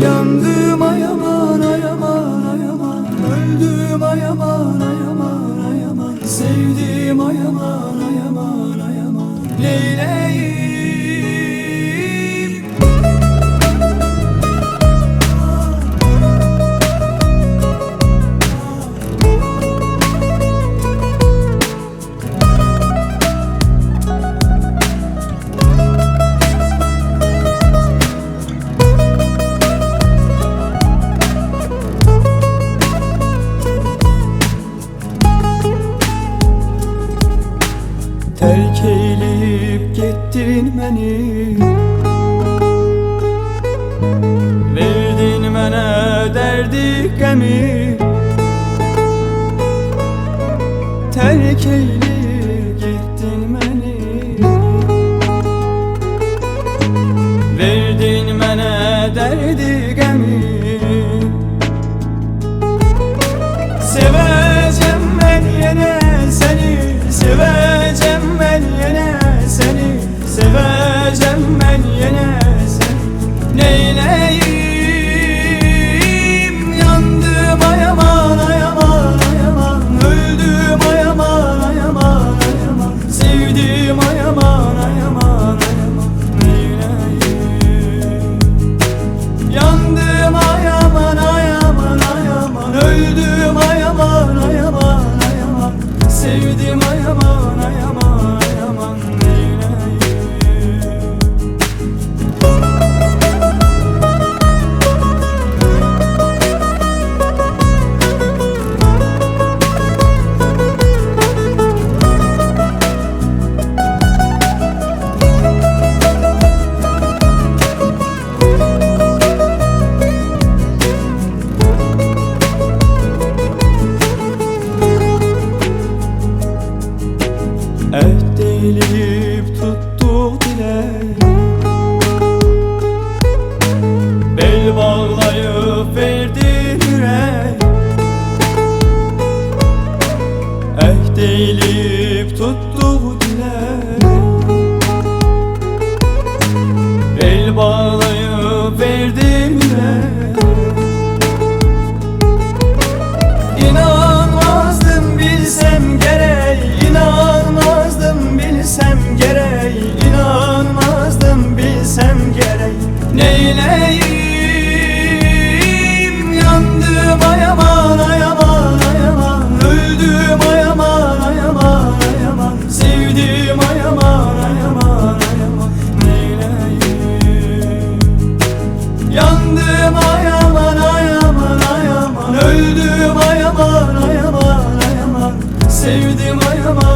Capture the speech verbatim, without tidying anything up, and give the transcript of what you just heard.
Yandım ay aman ay aman ay aman, öldüm ay aman ay aman ay aman, sevdim ay aman ay aman ay aman, Leyla'yım. Terk eyleyip gittin beni, verdin mənə derdi qəmi. Terk eyleyip gittin beni, verdin mənə derdi qəmi. Sevəcəm mən yenə səni, sevəcəm mən yenə səni, sevəcəm mən yenə səni, neyləyim? Yandım ay aman ay aman ay aman, öldüm ay aman ay aman ay aman, sevdim ay aman ay aman ay aman, neyləyim? Yandım ay aman ay aman ay aman, öldüm ay aman ay aman ay aman, sevdim ay aman ay aman ay aman, neyleyim? Əhd eləyib tutduq dilək, bel bağlayıb verdin ürək. Əhd eləyib tutduq dilək, bel bağlayıb verdin ürək. İnanmazdım bilsem gerek, İnanmazdım bilsem gerek, inanmazdım bilsem gerek, neyleyim? Yandım ay aman ay aman ay aman, öldüm ay aman ay aman ay aman, sevdim ay aman ay aman ay aman, neyleyim? Yandım ay aman ay aman ay aman, öldüm ay aman ay aman ay aman, sevdim ay aman.